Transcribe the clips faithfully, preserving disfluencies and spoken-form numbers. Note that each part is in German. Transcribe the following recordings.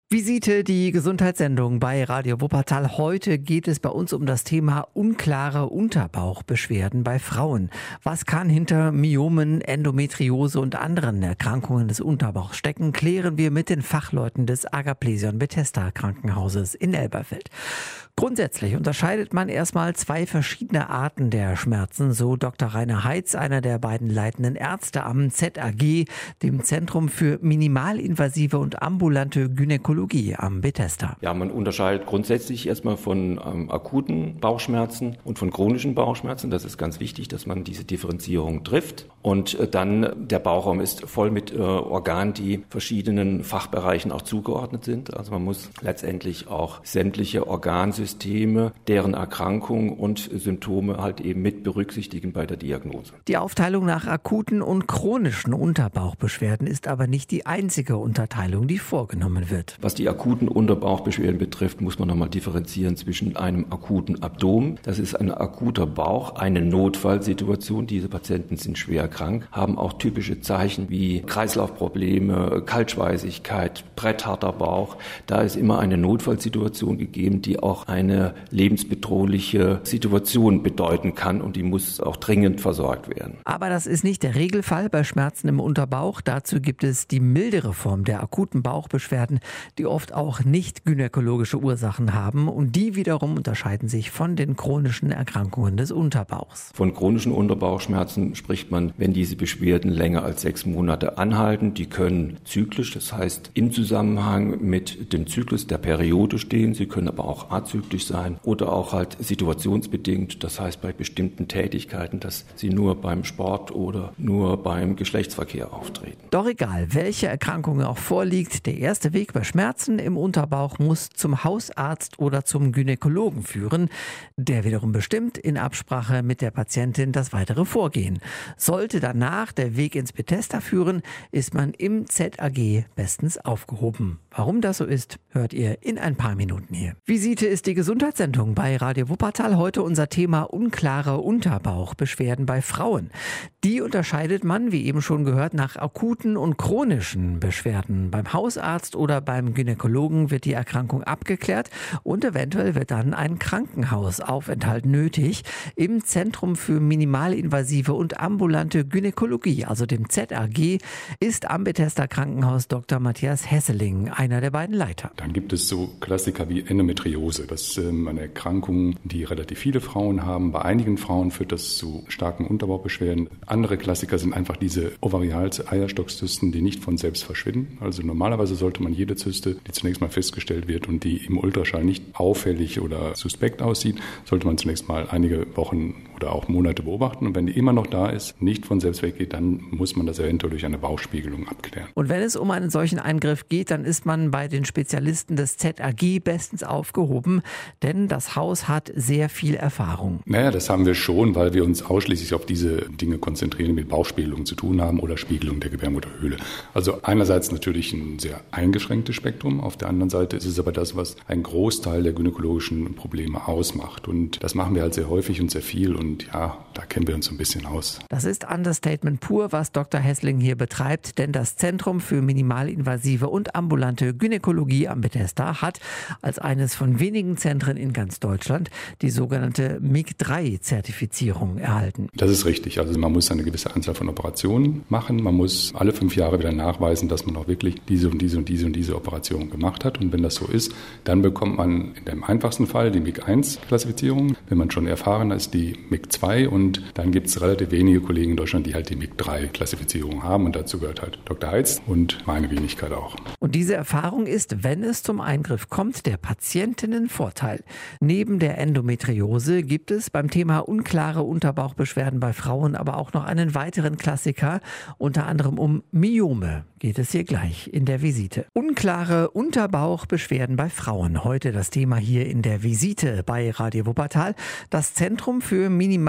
Visite, die Gesundheitssendung bei Radio Wuppertal. Heute geht es bei uns um das Thema unklare Unterbauchbeschwerden bei Frauen. Was kann hinter Myomen, Endometriose und anderen Erkrankungen des Unterbauchs stecken, klären wir mit den Fachleuten des Agaplesion Bethesda Krankenhauses in Elberfeld. Grundsätzlich unterscheidet man erstmal zwei verschiedene Arten der Schmerzen, so Doktor Rainer Heitz, einer der beiden leitenden Ärzte am Z A G, dem Zentrum für minimalinvasive und ambulante Gynäkologie am Bethesda. Ja, man unterscheidet grundsätzlich erstmal von ähm, akuten Bauchschmerzen und von chronischen Bauchschmerzen. Das ist ganz wichtig, dass man diese Differenzierung trifft. Und äh, dann, der Bauchraum ist voll mit äh, Organen, die verschiedenen Fachbereichen auch zugeordnet sind. Also man muss letztendlich auch sämtliche Organsysteme, deren Erkrankungen und Symptome halt eben mit berücksichtigen bei der Diagnose. Die Aufteilung nach akuten und chronischen Unterbauchbeschwerden ist aber nicht die einzige Unterteilung, die vorgenommen wird. Was die akuten Unterbauchbeschwerden betrifft, muss man nochmal differenzieren zwischen einem akuten Abdomen. Das ist ein akuter Bauch, eine Notfallsituation. Diese Patienten sind schwer krank, haben auch typische Zeichen wie Kreislaufprobleme, Kaltschweißigkeit, brettharter Bauch. Da ist immer eine Notfallsituation gegeben, die auch eine lebensbedrohliche Situation bedeuten kann, und die muss auch dringend versorgt werden. Aber das ist nicht der Regelfall bei Schmerzen im Unterbauch. Dazu gibt es die mildere Form der akuten Bauchbeschwerden, die oft auch nicht gynäkologische Ursachen haben, und die wiederum unterscheiden sich von den chronischen Erkrankungen des Unterbauchs. Von chronischen Unterbauchschmerzen spricht man, wenn diese Beschwerden länger als sechs Monate anhalten. Die können zyklisch, das heißt im Zusammenhang mit dem Zyklus der Periode stehen. Sie können aber auch azyklisch sein oder auch halt situationsbedingt, das heißt bei bestimmten Tätigkeiten, dass sie nur beim Sport oder nur beim Geschlechtsverkehr auftreten. Doch egal, welche Erkrankung auch vorliegt, der erste Weg bei Schmerzen im Unterbauch muss zum Hausarzt oder zum Gynäkologen führen. Der wiederum bestimmt in Absprache mit der Patientin das weitere Vorgehen. Sollte danach der Weg ins Bethesda führen, ist man im Z A G bestens aufgehoben. Warum das so ist, hört ihr in ein paar Minuten hier. Visite ist die Gesundheitssendung bei Radio Wuppertal. Heute unser Thema unklare Unterbauchbeschwerden bei Frauen. Die unterscheidet man, wie eben schon gehört, nach akuten und chronischen Beschwerden. Beim Hausarzt oder beim Gynäkologen wird die Erkrankung abgeklärt und eventuell wird dann ein Krankenhausaufenthalt nötig. Im Zentrum für minimalinvasive und ambulante Gynäkologie, also dem Z A G, ist am Bethesda Krankenhaus Doktor Matthias Hesseling einer der beiden Leiter. Dann gibt es so Klassiker wie Endometriose. Das ist eine Erkrankung, die relativ viele Frauen haben. Bei einigen Frauen führt das zu starken Unterbauchbeschwerden. Andere Klassiker sind einfach diese Ovarial-Eierstockzysten, die nicht von selbst verschwinden. Also normalerweise sollte man jede Zyste, die zunächst mal festgestellt wird und die im Ultraschall nicht auffällig oder suspekt aussieht, sollte man zunächst mal einige Wochen oder auch Monate beobachten. Und wenn die immer noch da ist, nicht von selbst weggeht, dann muss man das eventuell durch eine Bauchspiegelung abklären. Und wenn es um einen solchen Eingriff geht, dann ist man bei den Spezialisten des Z A G bestens aufgehoben, denn das Haus hat sehr viel Erfahrung. Naja, das haben wir schon, weil wir uns ausschließlich auf diese Dinge konzentrieren, die mit Bauchspiegelung zu tun haben oder Spiegelung der Gebärmutterhöhle. Also einerseits natürlich ein sehr eingeschränktes Spektrum, auf der anderen Seite ist es aber das, was einen Großteil der gynäkologischen Probleme ausmacht. Und das machen wir halt sehr häufig und sehr viel, und ja, da kennen wir uns so ein bisschen aus. Das ist Understatement pur, was Doktor Hesseling hier betreibt, denn das Zentrum für minimalinvasive und ambulante Gynäkologie am Bethesda hat als eines von wenigen Zentren in ganz Deutschland die sogenannte M I G drei Zertifizierung erhalten. Das ist richtig. Also man muss eine gewisse Anzahl von Operationen machen. Man muss alle fünf Jahre wieder nachweisen, dass man auch wirklich diese und diese und diese und diese Operation gemacht hat. Und wenn das so ist, dann bekommt man in dem einfachsten Fall die M I G eins Klassifizierung. Wenn man schon erfahrener ist, die M I G zwei. Und dann gibt es relativ wenige Kollegen in Deutschland, die halt die M I G drei Klassifizierung haben. Und dazu gehört halt Doktor Heitz und meine Wenigkeit auch. Und diese Erfahrung ist, wenn es zum Eingriff kommt, der Patientinnen Vorteil. Neben der Endometriose gibt es beim Thema unklare Unterbauchbeschwerden bei Frauen aber auch noch einen weiteren Klassiker. Unter anderem um Myome geht es hier gleich in der Visite. Unklare Unterbauchbeschwerden bei Frauen. Heute das Thema hier in der Visite bei Radio Wuppertal. Das Zentrum für minimalinvasive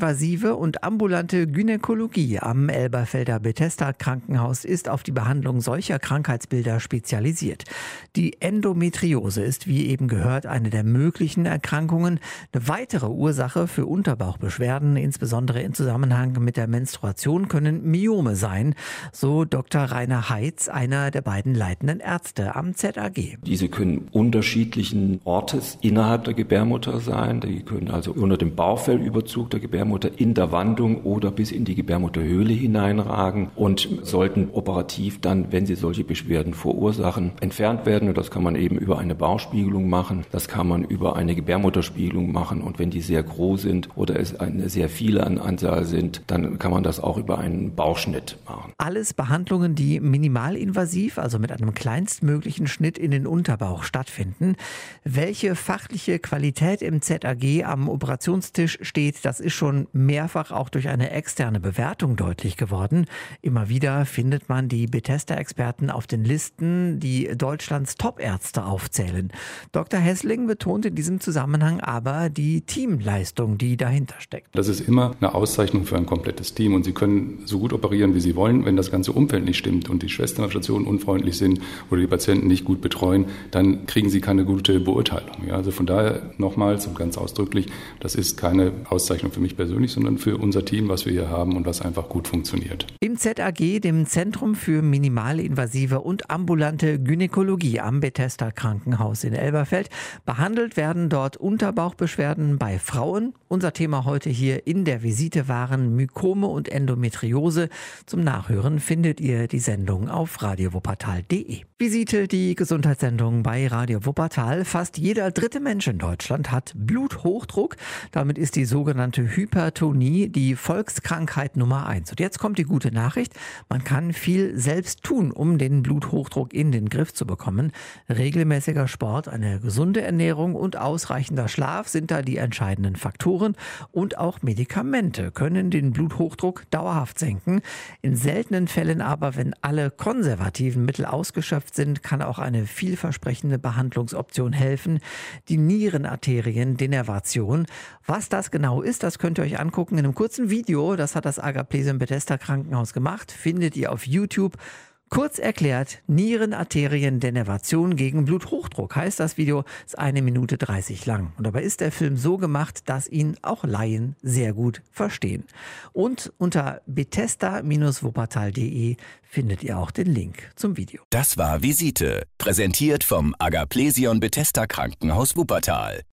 Minimalinvasive und ambulante Gynäkologie am Elberfelder Bethesda Krankenhaus ist auf die Behandlung solcher Krankheitsbilder spezialisiert. Die Endometriose ist, wie eben gehört, eine der möglichen Erkrankungen. Eine weitere Ursache für Unterbauchbeschwerden, insbesondere in Zusammenhang mit der Menstruation, können Myome sein, so Doktor Rainer Heitz, einer der beiden leitenden Ärzte am Z A G. Diese können unterschiedlichen Ortes innerhalb der Gebärmutter sein. Die können also unter dem Bauchfellüberzug der Gebärmutter, in der Wandung oder bis in die Gebärmutterhöhle hineinragen und sollten operativ dann, wenn sie solche Beschwerden verursachen, entfernt werden. Und das kann man eben über eine Bauchspiegelung machen, das kann man über eine Gebärmutterspiegelung machen. Und wenn die sehr groß sind oder es eine sehr viele an Anzahl sind, dann kann man das auch über einen Bauchschnitt machen. Alles Behandlungen, die minimalinvasiv, also mit einem kleinstmöglichen Schnitt in den Unterbauch stattfinden. Welche fachliche Qualität im Z A G am Operationstisch steht, das ist schon mehrfach auch durch eine externe Bewertung deutlich geworden. Immer wieder findet man die Bethesda-Experten auf den Listen, die Deutschlands Top-Ärzte aufzählen. Doktor Hessling betont in diesem Zusammenhang aber die Teamleistung, die dahinter steckt. Das ist immer eine Auszeichnung für ein komplettes Team und Sie können so gut operieren, wie Sie wollen. Wenn das ganze Umfeld nicht stimmt und die Schwestern auf Stationen unfreundlich sind oder die Patienten nicht gut betreuen, dann kriegen Sie keine gute Beurteilung. Ja, also von daher nochmals und ganz ausdrücklich, das ist keine Auszeichnung für mich persönlich, sondern für unser Team, was wir hier haben und was einfach gut funktioniert. Im Z A G, dem Zentrum für minimalinvasive und ambulante Gynäkologie am Bethesda Krankenhaus in Elberfeld, behandelt werden dort Unterbauchbeschwerden bei Frauen. Unser Thema heute hier in der Visite waren Mykome und Endometriose. Zum Nachhören findet ihr die Sendung auf radio wuppertal punkt de. Visite, die Gesundheitssendung bei Radio Wuppertal. Fast jeder dritte Mensch in Deutschland hat Bluthochdruck. Damit ist die sogenannte Hypertonie die Volkskrankheit Nummer eins. Und jetzt kommt die gute Nachricht. Man kann viel selbst tun, um den Bluthochdruck in den Griff zu bekommen. Regelmäßiger Sport, eine gesunde Ernährung und ausreichender Schlaf sind da die entscheidenden Faktoren. Und auch Medikamente können den Bluthochdruck dauerhaft senken. In seltenen Fällen aber, wenn alle konservativen Mittel ausgeschöpft sind, kann auch eine vielversprechende Behandlungsoption helfen, die Nierenarteriendenervation. Was das genau ist, das könnt ihr euch angucken in einem kurzen Video. Das hat das Agaplesium Bethesda Krankenhaus gemacht, findet ihr auf YouTube. Kurz erklärt, Nierenarteriendenervation gegen Bluthochdruck heißt das Video, ist eine Minute dreißig lang. Und dabei ist der Film so gemacht, dass ihn auch Laien sehr gut verstehen. Und unter bethesda Bindestrich wuppertal punkt de findet ihr auch den Link zum Video. Das war Visite, präsentiert vom Agaplesion Bethesda Krankenhaus Wuppertal.